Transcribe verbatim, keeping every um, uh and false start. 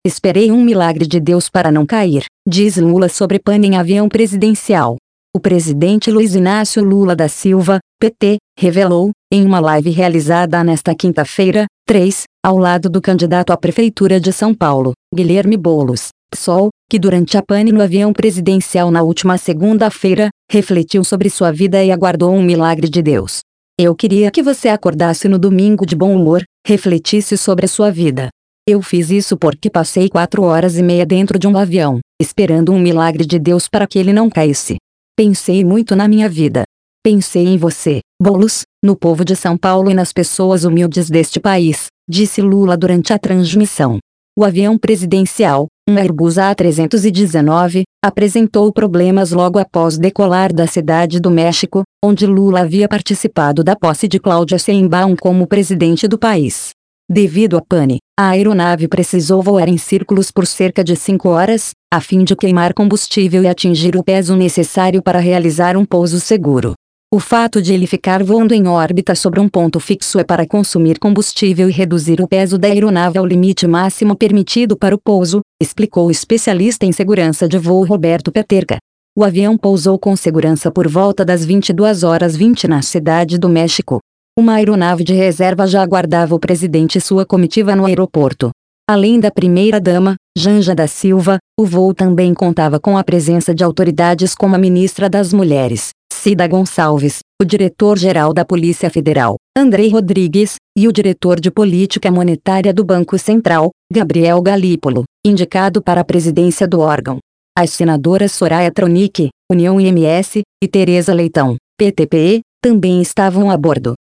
Esperei um milagre de Deus para não cair, diz Lula sobre pane em avião presidencial. O presidente Luiz Inácio Lula da Silva, P T, revelou, em uma live realizada nesta quinta-feira, três, ao lado do candidato à Prefeitura de São Paulo, Guilherme Boulos, P SOL, que durante a pane no avião presidencial na última segunda-feira, refletiu sobre sua vida e aguardou um milagre de Deus. Eu queria que você acordasse no domingo de bom humor, refletisse sobre a sua vida. Eu fiz isso porque passei quatro horas e meia dentro de um avião, esperando um milagre de Deus para que ele não caísse. Pensei muito na minha vida. Pensei em você, Boulos, no povo de São Paulo e nas pessoas humildes deste país, disse Lula durante a transmissão. O avião presidencial, um Airbus A trezentos e dezenove, apresentou problemas logo após decolar da Cidade do México, onde Lula havia participado da posse de Cláudia Sheinbaum como presidente do país. Devido à pane, a aeronave precisou voar em círculos por cerca de cinco horas, a fim de queimar combustível e atingir o peso necessário para realizar um pouso seguro. O fato de ele ficar voando em órbita sobre um ponto fixo é para consumir combustível e reduzir o peso da aeronave ao limite máximo permitido para o pouso, explicou o especialista em segurança de voo Roberto Peterka. O avião pousou com segurança por volta das vinte e duas horas e vinte na Cidade do México. Uma aeronave de reserva já aguardava o presidente e sua comitiva no aeroporto. Além da primeira-dama, Janja da Silva, o voo também contava com a presença de autoridades como a ministra das Mulheres, Cida Gonçalves, o diretor-geral da Polícia Federal, Andrei Rodrigues, e o diretor de Política Monetária do Banco Central, Gabriel Galípolo, indicado para a presidência do órgão. As senadoras Soraya Tronic, União I M S, e Tereza Leitão, P T P, também estavam a bordo.